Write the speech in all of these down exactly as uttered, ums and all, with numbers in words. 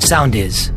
Soundiz.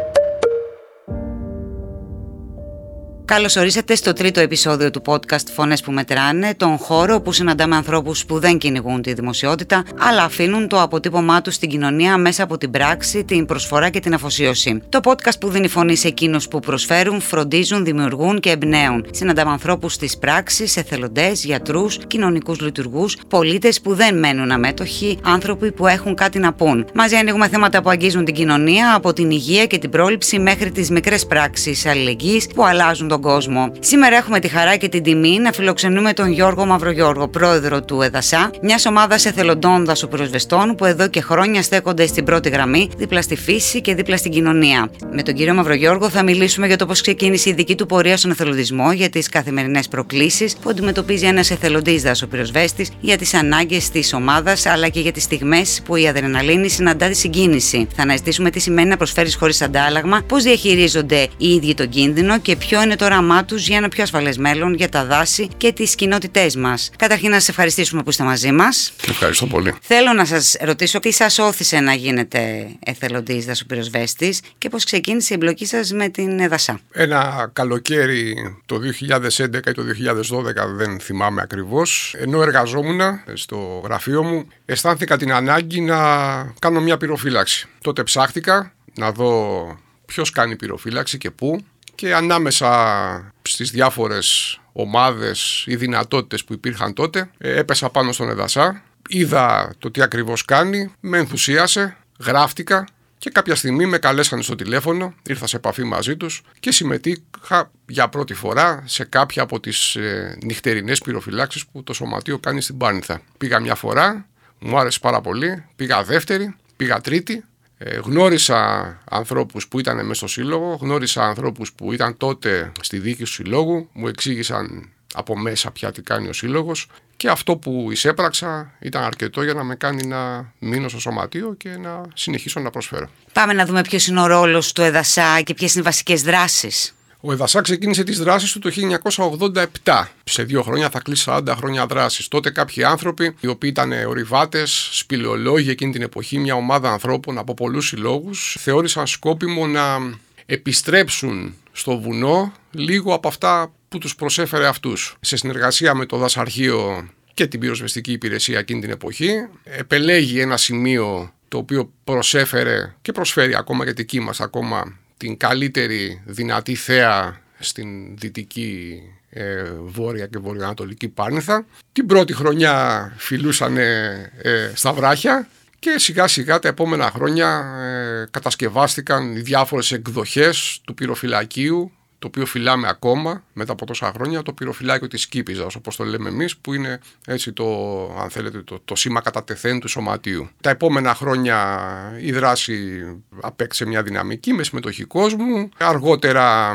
Καλώς ορίσατε στο τρίτο επεισόδιο του podcast Φωνές που μετράνε, τον χώρο που συναντάμε ανθρώπους που δεν κυνηγούν τη δημοσιότητα, αλλά αφήνουν το αποτύπωμά τους στην κοινωνία μέσα από την πράξη, την προσφορά και την αφοσίωση. Το podcast που δίνει φωνή σε εκείνους που προσφέρουν, φροντίζουν, δημιουργούν και εμπνέουν. Συναντάμε ανθρώπους της πράξης, εθελοντές, γιατρούς, κοινωνικούς λειτουργούς, πολίτες που δεν μένουν αμέτωχοι, άνθρωποι που έχουν κάτι να πούν. Μαζί ανοίγουμε θέματα που αγγίζουν την κοινωνία, από την υγεία και την πρόληψη μέχρι τις μικρές πράξεις αλληλεγγύης που αλλάζουν τον κόσμο. Σήμερα έχουμε τη χαρά και την τιμή να φιλοξενούμε τον Γιώργο Μαυρογιώργο, πρόεδρο του ΕΔΑΣΑ, μιας ομάδας εθελοντών δασοπυροσβεστών που εδώ και χρόνια στέκονται στην πρώτη γραμμή, δίπλα στη φύση και δίπλα στην κοινωνία. Με τον κύριο Μαυρογιώργο θα μιλήσουμε για το πώς ξεκίνησε η δική του πορεία στον εθελοντισμό, για τις καθημερινές προκλήσεις που αντιμετωπίζει ένας εθελοντής δασοπυροσβέστης, για τις ανάγκες της ομάδας αλλά και για τις στιγμές που η αδρεναλίνη συναντά τη συγκίνηση. Θα αναζητήσουμε τι σημαίνει να προσφέρεις χωρίς αντάλλαγμα, πώς διαχειρίζονται οι ίδιοι τον κίνδυνο και ποιο είναι το όραμά τους για ένα πιο ασφαλές μέλλον για τα δάση και τις κοινότητές μας. Καταρχήν, να σας ευχαριστήσουμε που είστε μαζί μας. Ευχαριστώ πολύ. Θέλω να σας ρωτήσω τι σας όθησε να γίνετε εθελοντής δασοπυροσβέστης και πώς ξεκίνησε η εμπλοκή σας με την ΕΔΑΣΑ. Ένα καλοκαίρι το δύο χιλιάδες έντεκα ή το δύο χιλιάδες δώδεκα, δεν θυμάμαι ακριβώς, ενώ εργαζόμουν στο γραφείο μου, αισθάνθηκα την ανάγκη να κάνω μια πυροφύλαξη. Τότε ψάχτηκα να δω ποιος κάνει πυροφύλαξη και πού. Και ανάμεσα στις διάφορες ομάδες ή δυνατότητες που υπήρχαν τότε, έπεσα πάνω στον ΕΔΑΣΑ, είδα το τι ακριβώς κάνει, με ενθουσίασε, γράφτηκα και κάποια στιγμή με καλέσανε στο τηλέφωνο, ήρθα σε επαφή μαζί τους και συμμετείχα για πρώτη φορά σε κάποια από τις ε, νυχτερινές πυροφυλάξεις που το σωματείο κάνει στην Πάρνηθα. Πήγα μια φορά, μου άρεσε πάρα πολύ, πήγα δεύτερη, πήγα τρίτη. Ε, γνώρισα ανθρώπους που ήταν μέσα στο σύλλογο, γνώρισα ανθρώπους που ήταν τότε στη διοίκηση του συλλόγου, μου εξήγησαν από μέσα πια τι κάνει ο σύλλογος και αυτό που εισέπραξα ήταν αρκετό για να με κάνει να μείνω στο σωματείο και να συνεχίσω να προσφέρω. Πάμε να δούμε ποιος είναι ο ρόλος του ΕΔΑΣΑ και ποιες είναι οι βασικές δράσεις. Ο ΕΔΑΣΑ ξεκίνησε τις δράσεις του το χίλια εννιακόσια ογδόντα επτά. Σε δύο χρόνια θα κλείσει σαράντα χρόνια δράσης. Τότε κάποιοι άνθρωποι, οι οποίοι ήταν ορειβάτες, σπηλαιολόγοι εκείνη την εποχή, μια ομάδα ανθρώπων από πολλούς συλλόγους, θεώρησαν σκόπιμο να επιστρέψουν στο βουνό λίγο από αυτά που τους προσέφερε αυτούς. Σε συνεργασία με το δασαρχείο και την πυροσβεστική υπηρεσία εκείνη την εποχή, επελέγει ένα σημείο το οποίο προσέφερε και προσφέρει ακόμα, γιατί εκεί είμαστε ακόμα, την καλύτερη δυνατή θέα στην δυτική ε, βόρεια και βορειοανατολική Πάρνηθα. Την πρώτη χρονιά φιλούσαν ε, στα βράχια και σιγά σιγά τα επόμενα χρόνια ε, κατασκευάστηκαν οι διάφορες εκδοχές του πυροφυλακίου, το οποίο φυλάμε ακόμα μετά από τόσα χρόνια, το πυροφυλάκιο της Σκύπιζας, όπως το λέμε εμείς, που είναι έτσι το, αν θέλετε, το, το σήμα κατά τεθέν του σωματείου. Τα επόμενα χρόνια η δράση απέκτησε μια δυναμική με συμμετοχή κόσμου. Αργότερα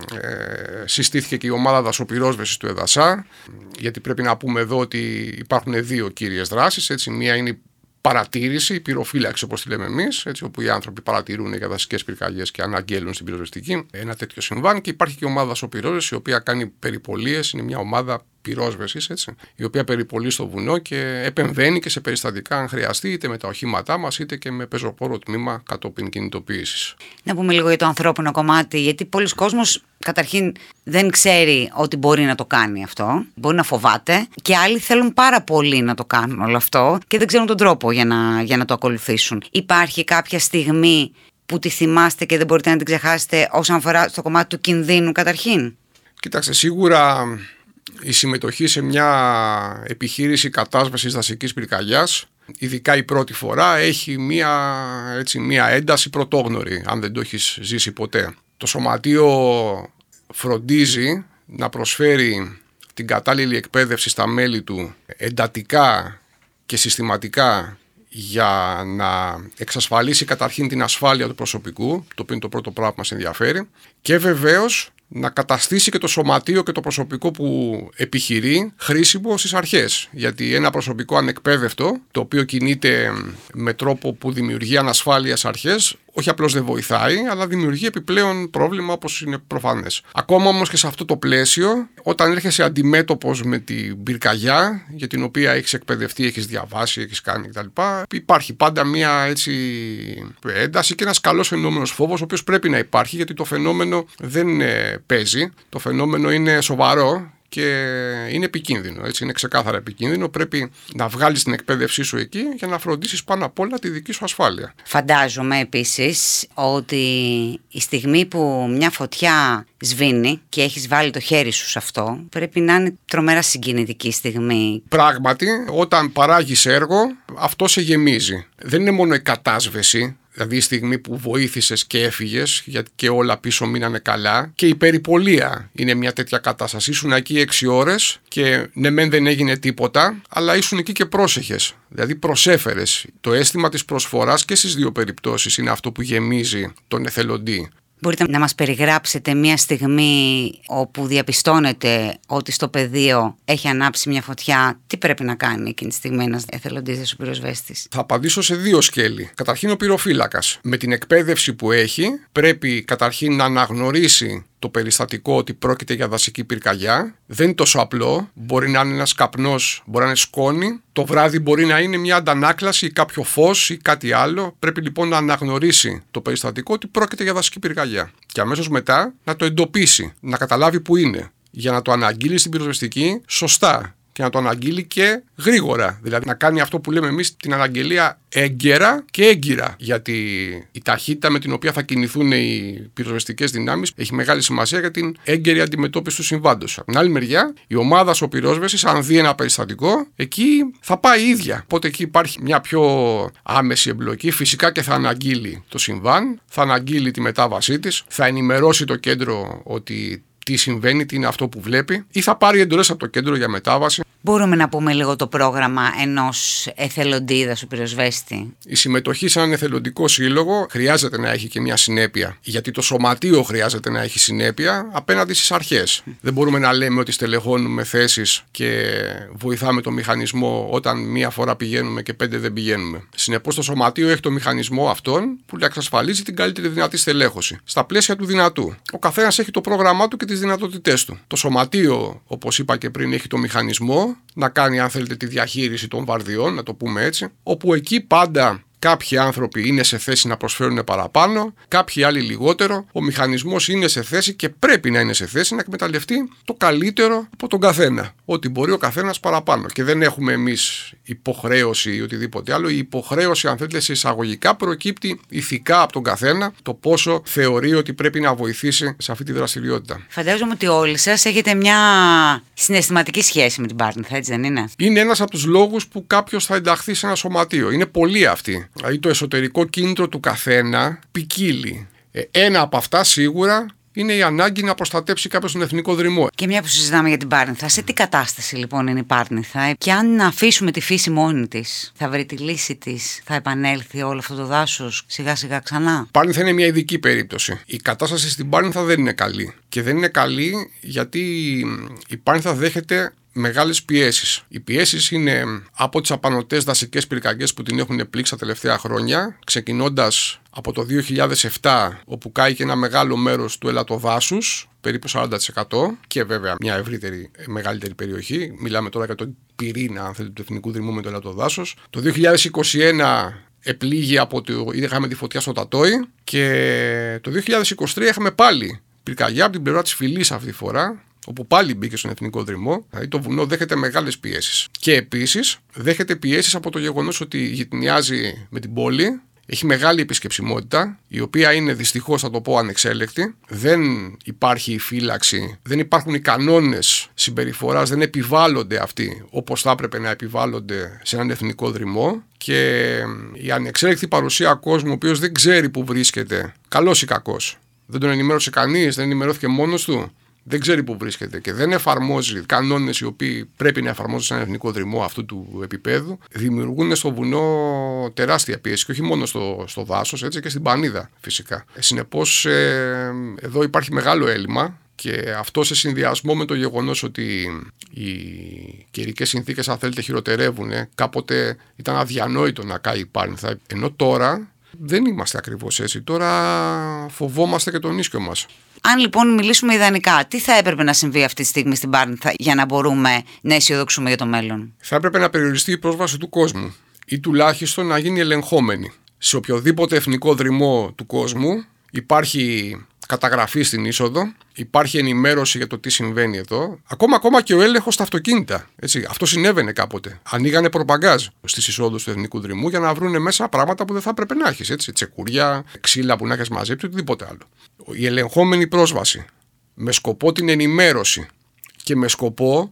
ε, συστήθηκε και η ομάδα δασοπυρόσβεσης του ΕΔΑΣΑ, γιατί πρέπει να πούμε εδώ ότι υπάρχουν δύο κύριες δράσεις. Έτσι, μία είναι η παρατήρηση, η πυροφύλαξη όπως τη λέμε εμείς, έτσι, όπου οι άνθρωποι παρατηρούν για δασικές πυρκαγιές και αναγγέλουν στην πυροσβεστική ένα τέτοιο συμβάν, και υπάρχει και η ομάδα δασοπυρόσβεσης, η οποία κάνει περιπολίες, είναι μια ομάδα πυρόσβεσης, έτσι, η οποία περιπολεί στο βουνό και επεμβαίνει και σε περιστατικά αν χρειαστεί, είτε με τα οχήματά μας είτε και με πεζοπόρο τμήμα κατόπιν κινητοποίησης. Να πούμε λίγο για το ανθρώπινο κομμάτι, γιατί πολλοί κόσμος καταρχήν δεν ξέρει ότι μπορεί να το κάνει αυτό, μπορεί να φοβάται, και άλλοι θέλουν πάρα πολύ να το κάνουν όλο αυτό και δεν ξέρουν τον τρόπο για να, για να το ακολουθήσουν. Υπάρχει κάποια στιγμή που τη θυμάστε και δεν μπορείτε να την ξεχάσετε όσον αφορά στο κομμάτι του κινδύνου καταρχήν? Κοιτάξτε, σίγουρα η συμμετοχή σε μια επιχείρηση κατάσβεσης δασικής πυρκαγιάς, ειδικά η πρώτη φορά, έχει μια, έτσι, μια ένταση πρωτόγνωρη, αν δεν το έχεις ζήσει ποτέ. Το σωματείο φροντίζει να προσφέρει την κατάλληλη εκπαίδευση στα μέλη του εντατικά και συστηματικά για να εξασφαλίσει καταρχήν την ασφάλεια του προσωπικού, το οποίο είναι το πρώτο πράγμα που μας ενδιαφέρει, και βεβαίως να καταστήσει και το σωματείο και το προσωπικό που επιχειρεί χρήσιμο στις αρχές. Γιατί ένα προσωπικό ανεκπαίδευτο, το οποίο κινείται με τρόπο που δημιουργεί ανασφάλεια στις αρχές, όχι απλώς δεν βοηθάει, αλλά δημιουργεί επιπλέον πρόβλημα, όπως είναι προφανές. Ακόμα όμως και σε αυτό το πλαίσιο, όταν έρχεσαι αντιμέτωπος με την πυρκαγιά, για την οποία έχεις εκπαιδευτεί, έχεις διαβάσει, έχεις κάνει κτλ., υπάρχει πάντα μια έτσι ένταση και ένας καλός φαινόμενος φόβος, ο οποίος πρέπει να υπάρχει, γιατί το φαινόμενο δεν ε, παίζει, το φαινόμενο είναι σοβαρό. Και είναι επικίνδυνο, έτσι, είναι ξεκάθαρα επικίνδυνο. Πρέπει να βγάλεις την εκπαίδευσή σου εκεί για να φροντίσεις πάνω απ' όλα τη δική σου ασφάλεια. Φαντάζομαι επίσης ότι η στιγμή που μια φωτιά σβήνει και έχεις βάλει το χέρι σου σε αυτό, πρέπει να είναι τρομερά συγκινητική στιγμή. Πράγματι, όταν παράγεις έργο, αυτό σε γεμίζει. Δεν είναι μόνο η κατάσβεση. Δηλαδή η στιγμή που βοήθησες και έφυγες, γιατί και όλα πίσω μείνανε καλά. Και η περιπολία είναι μια τέτοια κατάσταση. Ήσουν εκεί έξι ώρες και ναι, μεν δεν έγινε τίποτα, αλλά ήσουν εκεί και πρόσεχες. Δηλαδή προσέφερες. Το αίσθημα της προσφοράς και στις δύο περιπτώσεις είναι αυτό που γεμίζει τον εθελοντή. Μπορείτε να μας περιγράψετε μια στιγμή όπου διαπιστώνετε ότι στο πεδίο έχει ανάψει μια φωτιά, τι πρέπει να κάνει εκείνη τη στιγμή ένας εθελοντής δασοπυροσβέστης? Θα απαντήσω σε δύο σκέλη. Καταρχήν ο πυροφύλακας. Με την εκπαίδευση που έχει, πρέπει καταρχήν να αναγνωρίσει το περιστατικό ότι πρόκειται για δασική πυρκαγιά. Δεν είναι τόσο απλό. Μπορεί να είναι ένας καπνός, μπορεί να είναι σκόνη. Το βράδυ μπορεί να είναι μια αντανάκλαση ή κάποιο φως ή κάτι άλλο. Πρέπει λοιπόν να αναγνωρίσει το περιστατικό ότι πρόκειται για δασική πυρκαγιά. Και αμέσως μετά να το εντοπίσει, να καταλάβει που είναι, για να το αναγγείλει στην πυροσβεστική σωστά. Και να το αναγγείλει και γρήγορα. Δηλαδή να κάνει αυτό που λέμε εμείς την αναγγελία έγκαιρα και έγκυρα. Γιατί η ταχύτητα με την οποία θα κινηθούν οι πυροσβεστικές δυνάμεις έχει μεγάλη σημασία για την έγκαιρη αντιμετώπιση του συμβάντος. Από την άλλη μεριά, η ομάδα σωπυρόσβεσης, αν δει ένα περιστατικό, εκεί θα πάει η ίδια. Οπότε εκεί υπάρχει μια πιο άμεση εμπλοκή. Φυσικά και θα αναγγείλει το συμβάν, θα αναγγείλει τη μετάβασή της, θα ενημερώσει το κέντρο ότι τι συμβαίνει, τι είναι αυτό που βλέπει, ή θα πάρει εντολές από το κέντρο για μετάβαση. Μπορούμε να πούμε λίγο το πρόγραμμα ενός εθελοντή δασοπυροσβέστη? Η συμμετοχή σε έναν εθελοντικό σύλλογο χρειάζεται να έχει και μια συνέπεια. Γιατί το σωματείο χρειάζεται να έχει συνέπεια απέναντι στις αρχές. Mm. Δεν μπορούμε να λέμε ότι στελεχώνουμε θέσεις και βοηθάμε το μηχανισμό όταν μία φορά πηγαίνουμε και πέντε δεν πηγαίνουμε. Συνεπώς το σωματείο έχει το μηχανισμό αυτόν που εξασφαλίζει την καλύτερη δυνατή στελέχωση. Στα πλαίσια του δυνατού. Ο καθένας έχει το πρόγραμμά του και τις δυνατότητές του. Το σωματείο, όπως είπα και πριν, έχει το μηχανισμό να κάνει, αν θέλετε, τη διαχείριση των βαρδιών, να το πούμε έτσι, όπου εκεί πάντα κάποιοι άνθρωποι είναι σε θέση να προσφέρουν παραπάνω, κάποιοι άλλοι λιγότερο. Ο μηχανισμός είναι σε θέση και πρέπει να είναι σε θέση να εκμεταλλευτεί το καλύτερο από τον καθένα. Ό,τι μπορεί ο καθένας παραπάνω. Και δεν έχουμε εμείς υποχρέωση ή οτιδήποτε άλλο. Η υποχρέωση, αν θέλετε, σε εισαγωγικά προκύπτει ηθικά από τον καθένα το πόσο θεωρεί ότι πρέπει να βοηθήσει σε αυτή τη δραστηριότητα. Φαντάζομαι ότι όλοι σας έχετε μια συναισθηματική σχέση με την Πάρνηθα, έτσι δεν είναι? Είναι ένας από τους λόγους που κάποιος θα ενταχθεί σε ένα σωματείο. Είναι πολλοί αυτοί. Δηλαδή το εσωτερικό κίνητρο του καθένα ποικίλει. Ε, ένα από αυτά σίγουρα είναι η ανάγκη να προστατέψει κάποιος τον εθνικό δρυμό. Και μια που συζητάμε για την Πάρνηθα, σε τι κατάσταση λοιπόν είναι η Πάρνηθα? Και αν αφήσουμε τη φύση μόνη της, θα βρει τη λύση της, θα επανέλθει όλο αυτό το δάσος σιγά σιγά ξανά? Η Πάρνηθα είναι μια ειδική περίπτωση. Η κατάσταση στην Πάρνηθα δεν είναι καλή. Και δεν είναι καλή γιατί η Πάρνηθα δέχεται μεγάλες πιέσεις. Οι πιέσεις είναι από τις απανωτές δασικές πυρκαγιές που την έχουν πλήξει τα τελευταία χρόνια, ξεκινώντας από το δύο χιλιάδες επτά, όπου κάηκε ένα μεγάλο μέρος του ελαττοδάσους, περίπου σαράντα τοις εκατό, και βέβαια μια ευρύτερη, μεγαλύτερη περιοχή. Μιλάμε τώρα για τον πυρήνα, αν θέλετε, του εθνικού δρυμού με το ελαττοδάσος. Το δύο χιλιάδες είκοσι ένα επλήγει από το. Είχαμε τη φωτιά στο Τατόι, και το δύο χιλιάδες είκοσι τρία είχαμε πάλι πυρκαγιά από την πλευρά της Φυλής αυτή τη φορά, όπου πάλι μπήκε στον εθνικό δρυμό. Δηλαδή το βουνό δέχεται μεγάλες πιέσεις. Και επίσης δέχεται πιέσεις από το γεγονός ότι γειτονιάζει με την πόλη, έχει μεγάλη επισκεψιμότητα, η οποία είναι δυστυχώς, θα το πω, ανεξέλεκτη. Δεν υπάρχει η φύλαξη, δεν υπάρχουν οι κανόνες συμπεριφοράς, δεν επιβάλλονται αυτοί όπως θα έπρεπε να επιβάλλονται σε έναν εθνικό δρυμό. Και η ανεξέλεκτη παρουσία κόσμου, ο οποίος δεν ξέρει που βρίσκεται, καλός ή κακός, δεν τον ενημέρωσε κανείς, δεν ενημερώθηκε μόνος του, δεν ξέρει που βρίσκεται και δεν εφαρμόζει κανόνες οι οποίοι πρέπει να εφαρμόζουν σε ένα εθνικό δρυμό αυτού του επίπεδου, δημιουργούν στο βουνό τεράστια πίεση, και όχι μόνο στο, στο δάσος, έτσι και στην πανίδα φυσικά. Συνεπώς, ε, εδώ υπάρχει μεγάλο έλλειμμα. Και αυτό σε συνδυασμό με το γεγονός ότι οι καιρικές συνθήκες, αν θέλετε, χειροτερεύουν. Κάποτε ήταν αδιανόητο να κάει η Πάρνηθα, ενώ τώρα Δεν είμαστε ακριβώς έτσι. Τώρα φοβόμαστε και τον ίσκιο μας. Αν λοιπόν μιλήσουμε ιδανικά, τι θα έπρεπε να συμβεί αυτή τη στιγμή στην Πάρνηθα για να μπορούμε να αισιοδοξούμε για το μέλλον? Θα έπρεπε να περιοριστεί η πρόσβαση του κόσμου ή τουλάχιστον να γίνει ελεγχόμενη. Σε οποιοδήποτε εθνικό δρυμό του κόσμου υπάρχει καταγραφή στην είσοδο, υπάρχει ενημέρωση για το τι συμβαίνει εδώ, ακόμα, ακόμα και ο έλεγχος στα αυτοκίνητα. Έτσι. Αυτό συνέβαινε κάποτε. Ανοίγανε προπαγκάζ στις εισόδους του εθνικού δρυμού για να βρουν μέσα πράγματα που δεν θα έπρεπε να έχεις. Έτσι. Τσεκουριά, ξύλα που να έχεις μαζί του, οτιδήποτε άλλο. Η ελεγχόμενη πρόσβαση με σκοπό την ενημέρωση και με σκοπό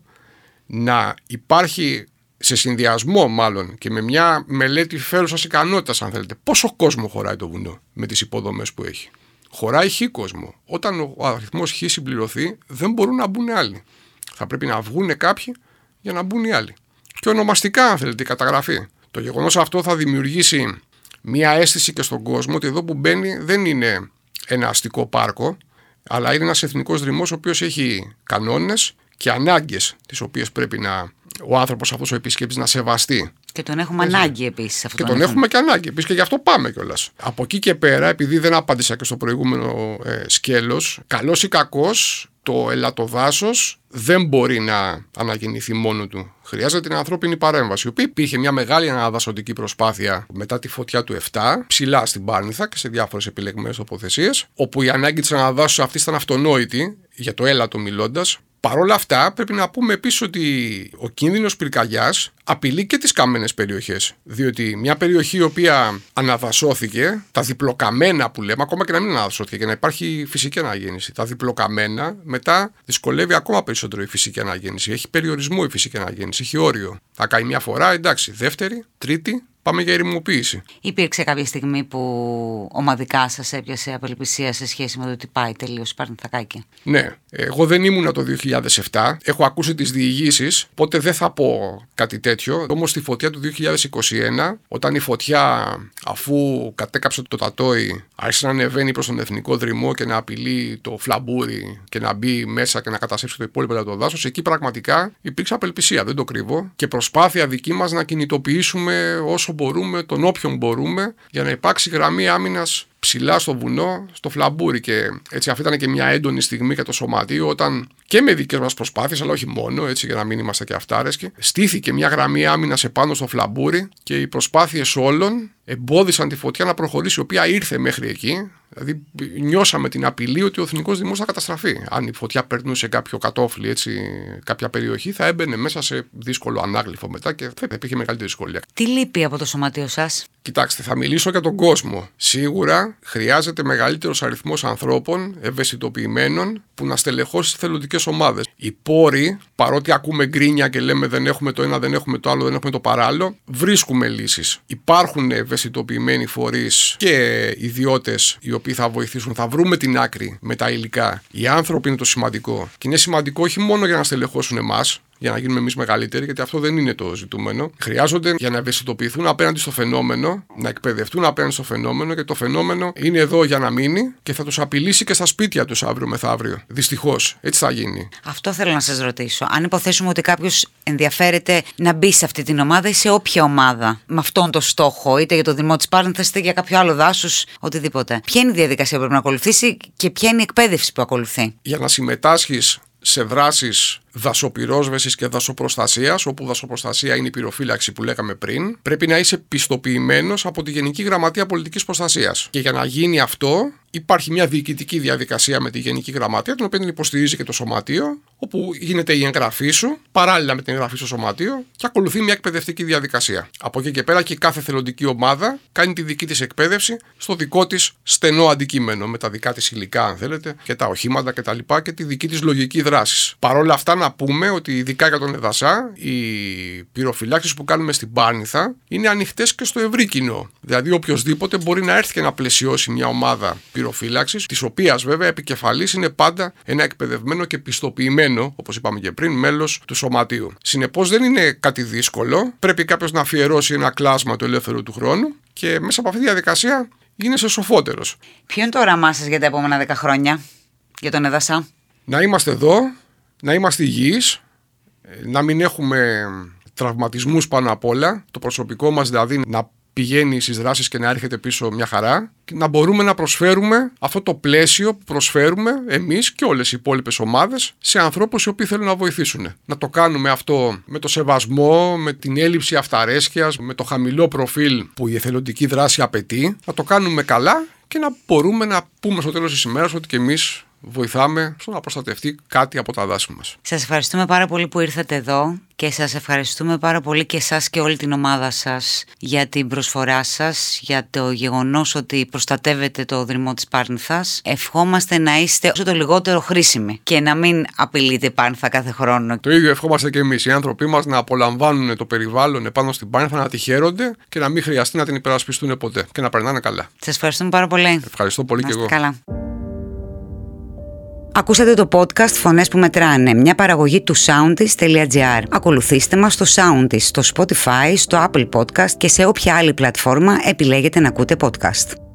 να υπάρχει σε συνδυασμό μάλλον και με μια μελέτη φέρουσας ικανότητας, αν θέλετε, πόσο κόσμο χωράει το βουνό με τις υποδομές που έχει. Χωράει χ κόσμο. Όταν ο αριθμός χ συμπληρωθεί, δεν μπορούν να μπουν άλλοι. Θα πρέπει να βγουν κάποιοι για να μπουν οι άλλοι. Και ονομαστικά, αν θέλετε, η καταγραφή. Το γεγονός αυτό θα δημιουργήσει μια αίσθηση και στον κόσμο ότι εδώ που μπαίνει δεν είναι ένα αστικό πάρκο, αλλά είναι ένας εθνικός δρυμός ο οποίος έχει κανόνες και ανάγκες τις οποίες πρέπει να, ο άνθρωπος αυτός ο επισκέπτης να σεβαστεί. Και τον έχουμε Έτσι. ανάγκη επίσης. Και τον έχουμε. έχουμε και ανάγκη επίσης και γι' αυτό πάμε κιόλας. Από εκεί και πέρα, επειδή δεν απάντησα και στο προηγούμενο ε, σκέλος, καλός ή κακός, το ελαττοδάσος δεν μπορεί να ανακοινηθεί μόνο του. Χρειάζεται την ανθρώπινη παρέμβαση, η οποία υπήρχε μια μεγάλη αναδασωτική προσπάθεια μετά τη φωτιά του επτά, ψηλά στην Πάρνηθα και σε διάφορες επιλεγμένες τοποθεσίες, όπου η ανάγκη της αναδάσωσης αυτής ήταν αυτονόητη, για το έλατο μιλώντας. Παρ' όλα αυτά, πρέπει να πούμε επίσης ότι ο κίνδυνος πυρκαγιάς απειλεί και τις καμένες περιοχές. Διότι μια περιοχή η οποία αναδασώθηκε, τα διπλοκαμένα που λέμε, ακόμα και να μην αναδασώθηκε και να υπάρχει φυσική αναγέννηση, τα διπλοκαμένα μετά δυσκολεύει ακόμα περισσότερο η φυσική αναγέννηση. Έχει περιορισμό η φυσική αναγέννηση, έχει όριο. Θα κάνει μια φορά, εντάξει, δεύτερη, τρίτη. Πάμε για ερημοποίηση. Υπήρξε κάποια στιγμή που ομαδικά σας έπιασε απελπισία σε σχέση με το ότι πάει τελείως η Παρνηθακάκη? Ναι. Εγώ δεν ήμουνα το δύο χιλιάδες επτά. Έχω ακούσει τις διηγήσεις, οπότε δεν θα πω κάτι τέτοιο. Όμως στη φωτιά του δύο χιλιάδες είκοσι ένα, όταν η φωτιά, αφού κατέκαψε το Τατόι, άρχισε να ανεβαίνει προς τον εθνικό δρυμό και να απειλεί το Φλαμπούρι και να μπει μέσα και να καταστρέψει το υπόλοιπο ελαττοδάσος, εκεί πραγματικά υπήρξε απελπισία, δεν το κρύβω. Και προσπάθεια δική μας να κινητοποιήσουμε όσο μπορούμε, τον όποιον μπορούμε, για να υπάρξει γραμμή άμυνας ψηλά στο βουνό, στο Φλαμπούρι. Και έτσι αυτή ήταν και μια έντονη στιγμή για το σωματείο, όταν και με δικές μας προσπάθειες, αλλά όχι μόνο, έτσι για να μην είμαστε και αυτάρεσκοι, στήθηκε μια γραμμή άμυνας επάνω στο Φλαμπούρι και οι προσπάθειες όλων εμπόδισαν τη φωτιά να προχωρήσει, η οποία ήρθε μέχρι εκεί. Δηλαδή, νιώσαμε την απειλή ότι ο εθνικός δρυμός θα καταστραφεί. Αν η φωτιά περνούσε κάποιο κατόφλι, έτσι, κάποια περιοχή, θα έμπαινε μέσα σε δύσκολο ανάγλυφο μετά και θα υπήρχε μεγαλύτερη δυσκολία. Τι λείπει από το σωματείο σας? Κοιτάξτε, θα μιλήσω για τον κόσμο. Σίγουρα χρειάζεται μεγαλύτερος αριθμός ανθρώπων ευαισθητοποιημένων που να στελεχώσει τις θελοντικές ομάδες. Οι πόροι, παρότι ακούμε γκρίνια και λέμε δεν έχουμε το ένα, δεν έχουμε το άλλο, δεν έχουμε το παράλληλο, βρίσκουμε λύσεις. Υπάρχουν ευαισθητοποιημένοι φορείς και ιδιώτες οι οποίοι θα βοηθήσουν. Θα βρούμε την άκρη με τα υλικά. Οι άνθρωποι είναι το σημαντικό. Και είναι σημαντικό όχι μόνο για να στελεχώσουν εμάς, για να γίνουμε εμείς μεγαλύτεροι, γιατί αυτό δεν είναι το ζητούμενο. Χρειάζονται για να ευαισθητοποιηθούν απέναντι στο φαινόμενο, να εκπαιδευτούν απέναντι στο φαινόμενο, και το φαινόμενο είναι εδώ για να μείνει και θα τους απειλήσει και στα σπίτια τους αύριο μεθαύριο. Δυστυχώς, έτσι θα γίνει. Αυτό θέλω να σας ρωτήσω. Αν υποθέσουμε ότι κάποιος ενδιαφέρεται να μπει σε αυτή την ομάδα ή σε όποια ομάδα με αυτόν τον στόχο, είτε για το Δρυμό της Πάρνηθας είτε για κάποιο άλλο δάσος, οτιδήποτε, ποια είναι η διαδικασία που πρέπει να ακολουθήσει και ποια είναι η εκπαίδευση που ακολουθεί? Για να συμμετάσχεις σε δράσεις δασοπυρόσβεσης και δασοπροστασίας, όπου δασοπροστασία είναι η πυροφύλαξη που λέγαμε πριν, πρέπει να είσαι πιστοποιημένος από τη Γενική Γραμματεία Πολιτικής Προστασίας. Και για να γίνει αυτό, υπάρχει μια διοικητική διαδικασία με τη Γενική Γραμματεία, την οποία την υποστηρίζει και το Σωματείο, όπου γίνεται η εγγραφή σου, παράλληλα με την εγγραφή στο Σωματείο, και ακολουθεί μια εκπαιδευτική διαδικασία. Από εκεί και πέρα, και κάθε θελοντική ομάδα κάνει τη δική της εκπαίδευση στο δικό της στενό αντικείμενο, με τα δικά της υλικά, αν θέλετε, και τα οχήματα κτλ. Και, και τη δική της λογική δράση. Παρ' όλα αυτά, να πούμε ότι ειδικά για τον Εδασά, οι πυροφυλάξεις που κάνουμε στην Πάρνηθα είναι ανοιχτές και στο ευρύ κοινό. Δηλαδή, οποιοδήποτε μπορεί να έρθει και να πλαισιώσει μια ομάδα πυροφύλαξης, της οποίας βέβαια επικεφαλής είναι πάντα ένα εκπαιδευμένο και πιστοποιημένο, όπως είπαμε και πριν, μέλος του Σωματείου. Συνεπώς δεν είναι κάτι δύσκολο. Πρέπει κάποιος να αφιερώσει ένα κλάσμα του ελεύθερου του χρόνου και μέσα από αυτή τη διαδικασία γίνεσαι σοφότερος. Ποιο είναι το όραμά σας για τα επόμενα δέκα χρόνια για τον Εδασά? Να είμαστε εδώ, να είμαστε υγιείς, να μην έχουμε τραυματισμούς πάνω απ' όλα, το προσωπικό μας δηλαδή να πηγαίνει στις δράσεις και να έρχεται πίσω μια χαρά. Και να μπορούμε να προσφέρουμε αυτό το πλαίσιο που προσφέρουμε εμείς και όλες οι υπόλοιπες ομάδες σε ανθρώπους οι οποίοι θέλουν να βοηθήσουν. Να το κάνουμε αυτό με το σεβασμό, με την έλλειψη αυταρέσκειας, με το χαμηλό προφίλ που η εθελοντική δράση απαιτεί. Να το κάνουμε καλά και να μπορούμε να πούμε στο τέλος της ημέρας ότι και εμείς βοηθάμε στο να προστατευτεί κάτι από τα δάση μας. Σας ευχαριστούμε πάρα πολύ που ήρθατε εδώ και σας ευχαριστούμε πάρα πολύ και εσάς και όλη την ομάδα σας για την προσφορά σας, για το γεγονός ότι προστατεύετε το Δρυμό της Πάρνηθας. Ευχόμαστε να είστε όσο το λιγότερο χρήσιμοι και να μην απειλείτε η Πάρνηθα κάθε χρόνο. Το ίδιο ευχόμαστε και εμείς, οι άνθρωποι μας να απολαμβάνουν το περιβάλλον επάνω στην Πάρνηθα, να τη χαίρονται και να μην χρειαστεί να την υπερασπιστούν ποτέ και να περνάνε καλά. Σας ευχαριστούμε πάρα πολύ. Ευχαριστώ πολύ και εγώ. Καλά. Ακούσατε το podcast «Φωνές που μετράνε», μια παραγωγή του soundist τελεία gr. Ακολουθήστε μας στο Soundist, στο Spotify, στο Apple Podcast και σε όποια άλλη πλατφόρμα επιλέγετε να ακούτε podcast.